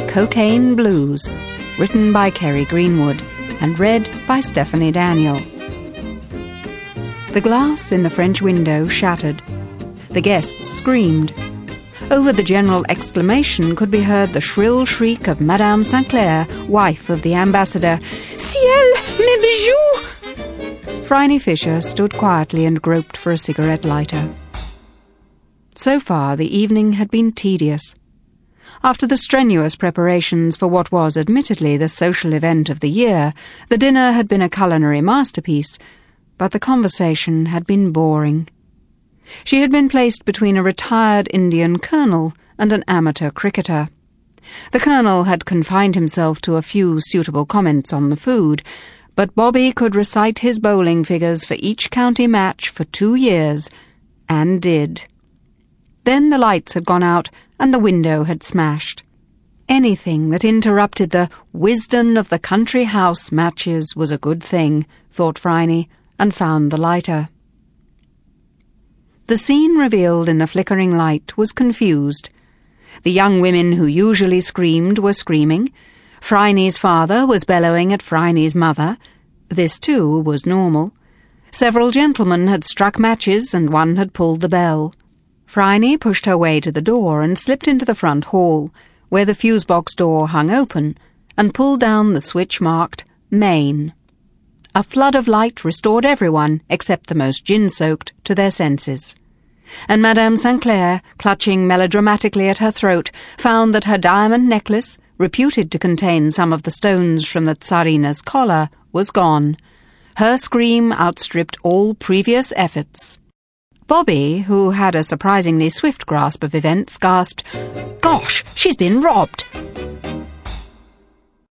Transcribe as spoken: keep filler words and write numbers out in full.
Cocaine Blues, written by Kerry Greenwood and read by Stephanie Daniel. The glass in the French window shattered. The guests screamed. Over the general exclamation could be heard the shrill shriek of Madame Sinclair, wife of the ambassador. "Ciel, mes bijoux!" Phryne Fisher stood quietly and groped for a cigarette lighter. So far, the evening had been tedious. After the strenuous preparations for what was admittedly the social event of the year, the dinner had been a culinary masterpiece, but the conversation had been boring. She had been placed between a retired Indian colonel and an amateur cricketer. The colonel had confined himself to a few suitable comments on the food, but Bobby could recite his bowling figures for each county match for two years, and did. Then the lights had gone out and the window had smashed. Anything that interrupted the wisdom of the country house matches was a good thing, thought Phryne, and found the lighter. The scene revealed in the flickering light was confused. The young women who usually screamed were screaming. Phryne's father was bellowing at Phryne's mother. This, too, was normal. Several gentlemen had struck matches and one had pulled the bell. Phryne pushed her way to the door and slipped into the front hall, where the fuse-box door hung open, and pulled down the switch marked Main. A flood of light restored everyone, except the most gin-soaked, to their senses. And Madame Sinclair, clutching melodramatically at her throat, found that her diamond necklace, reputed to contain some of the stones from the Tsarina's collar, was gone. Her scream outstripped all previous efforts. Bobby, who had a surprisingly swift grasp of events, gasped, "Gosh, she's been robbed!"